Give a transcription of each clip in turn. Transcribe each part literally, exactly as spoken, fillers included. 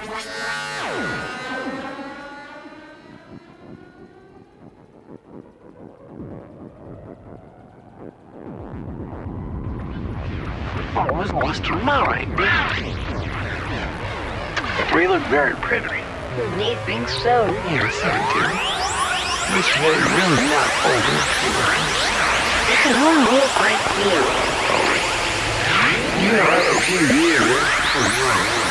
Oh, it was Mister Murray. We look very pretty. Do you think so? Yes, I do. This way really not over. You can only look great deal. You know, a few years.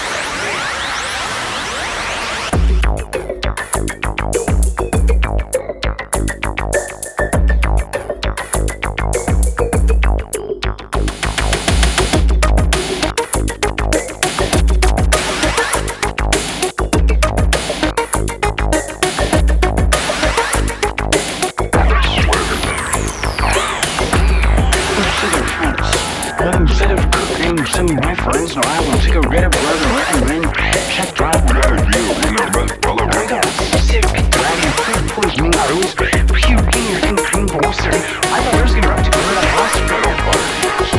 Instead of cooking, some of my friends know I will take a red brother and then check drive. I got sick, bloody food poisoning. I was puking and convulsing. I thought I was gonna have to go to the hospital.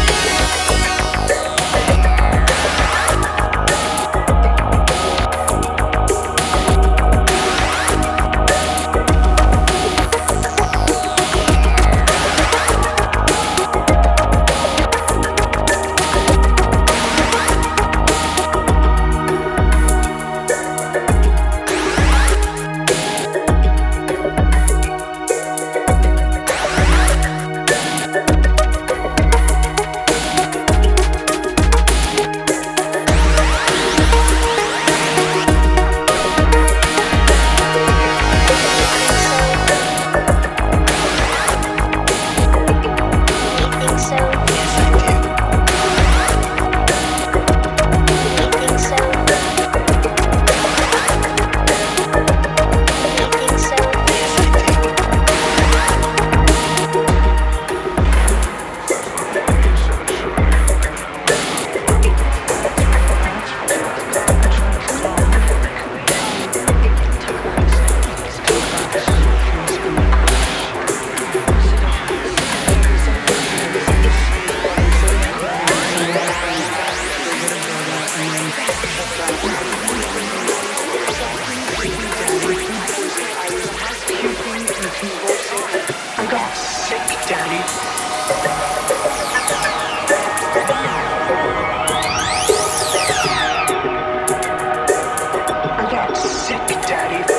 I got sick, Daddy. I got sick, Daddy.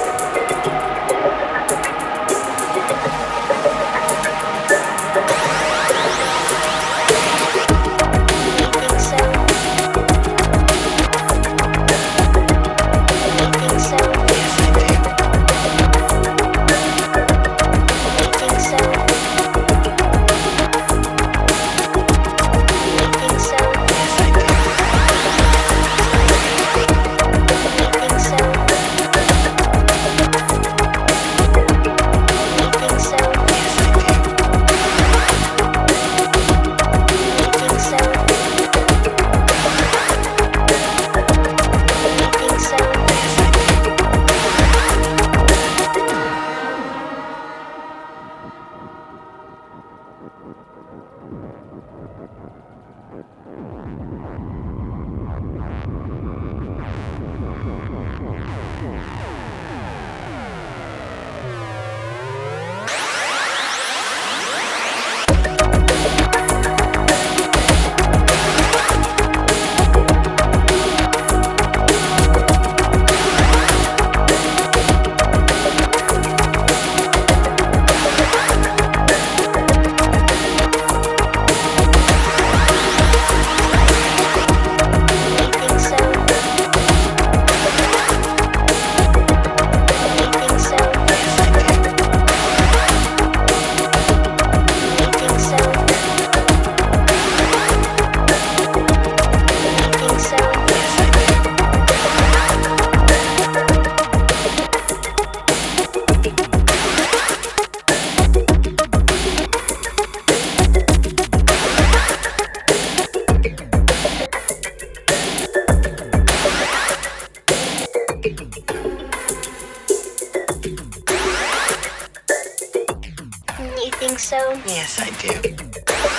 You think so? Yes, I do.